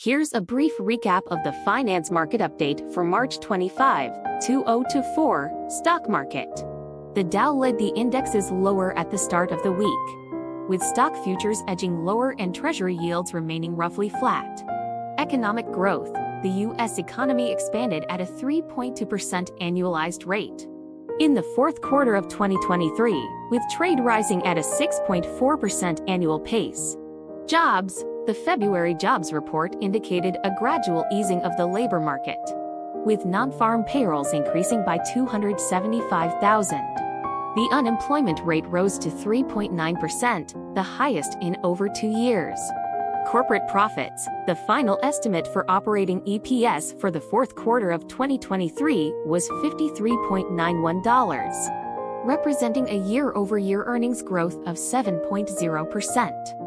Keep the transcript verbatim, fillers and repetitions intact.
Here's a brief recap of the finance market update for March twenty-fifth, two thousand twenty-four stock market. The Dow led the indexes lower at the start of the week, with stock futures edging lower and Treasury yields remaining roughly flat. Economic growth: the U S economy expanded at a three point two percent annualized rate in the fourth quarter of twenty twenty-three, with trade rising at a six point four percent annual pace. Jobs: the February jobs report indicated a gradual easing of the labor market, with non-farm payrolls increasing by two hundred seventy-five thousand. The unemployment rate rose to three point nine percent, the highest in over two years. Corporate profits: the final estimate for operating E P S for the fourth quarter of twenty twenty-three was fifty-three point nine one dollars, representing a year-over-year earnings growth of seven point zero percent.